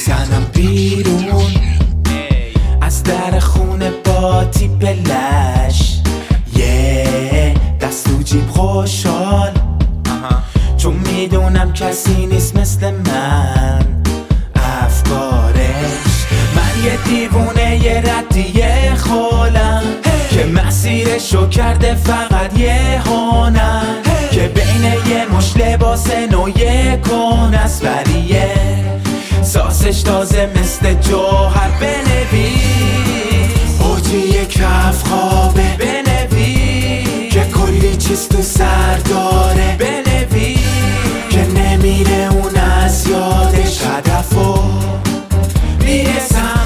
میزنم بیرون از در خونه با تیپ لش دست تو جیب خوشحال چون میدونم کسی نیست مثل من افکارش من یه دیوونه یه ردیه خالم که مسیرشو کرده فقط یه هانم که بین یه مش لباس نو یه کن است ولیه ساسش تازه مثل جوهر بنویس اوجی یک کف خوابه بنویس که کلی چیز تو سر داره بنویس که نمیره اون از یادش هدفو میرسم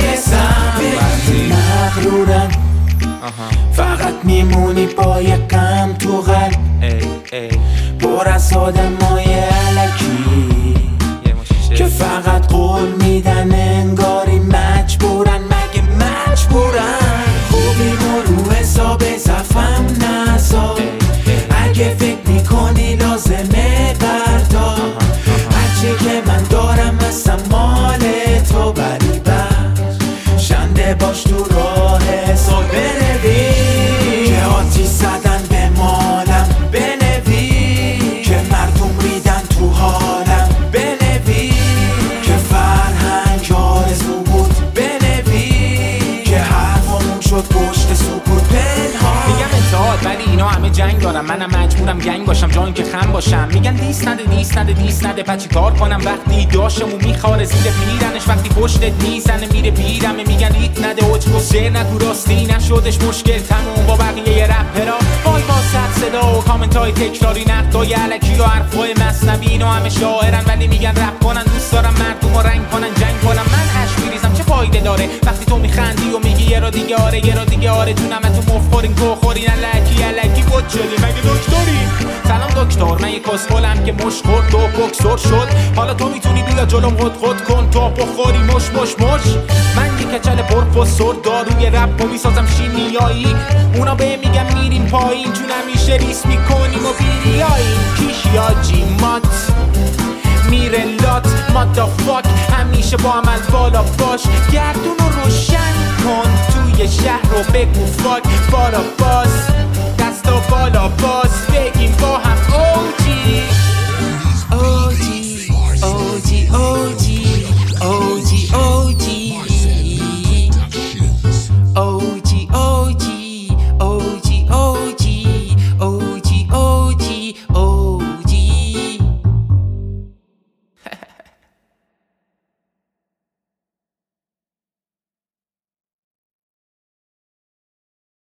مغرورم فقط میمونی با یه غم تو قلب پر از آدمای الکی که فقط قول میدن انگاری مجبورن مگه مجبورن خوبیمو رو حساب زفم نزا اگه فکر میکنی لازمه بردار هرچی که من دارم مثل مال تو بری شنده باش تو راه حساب بنویس که آتیش زدن به مالم بنویس که مردم ریدن تو حالم بنویس که فرهنگ آرزو بود بنویس که حرفمون شد پشت سکوت پنهان میگم اتحاد ولی اینا همه جنگ دارم منم مجبورم گنگ باشم جایی که خم باشم میگن دیست نده بچه کار کنم وقتی داشمو میخواره زیر پیرنش وقتی پشتت میزنه میره بیرمه میگن ریت نده اوجگو سر نگو راستی نشدش مشکل تموم با بقیه رپرا وای با صد صدا و کامنتای تکراری نقدای الکی و حرفای مثنوی اینا همه شاعرن ولی میگن رپ کنن دوست دارم مردم و رنگ کنن جنگ کنم من اش میریزم چه فایده داره وقتی تو میخندی و میگی یه را دیگه آره تو نمتو مفخورین تو خورین الکی بود شدی مگه دکتری سلام دکتر من یه کسخولم که مش خورد تو بکسور شد حالا تو میتونی بیا جلوم خود کن تو بخوری مش من یه کچل پرفسور داروی رپ و میسازم شیمیایی اونا به میگم میریم پایین چون همیشه ریس میکنیم و بیریاییم کیشیا جیمات میره لات مادافاک همیشه با عمل بالا باش گردون رو روشن کن توی شهر رو بگو فاک بارا باز دستا بالا باز بگیم با هم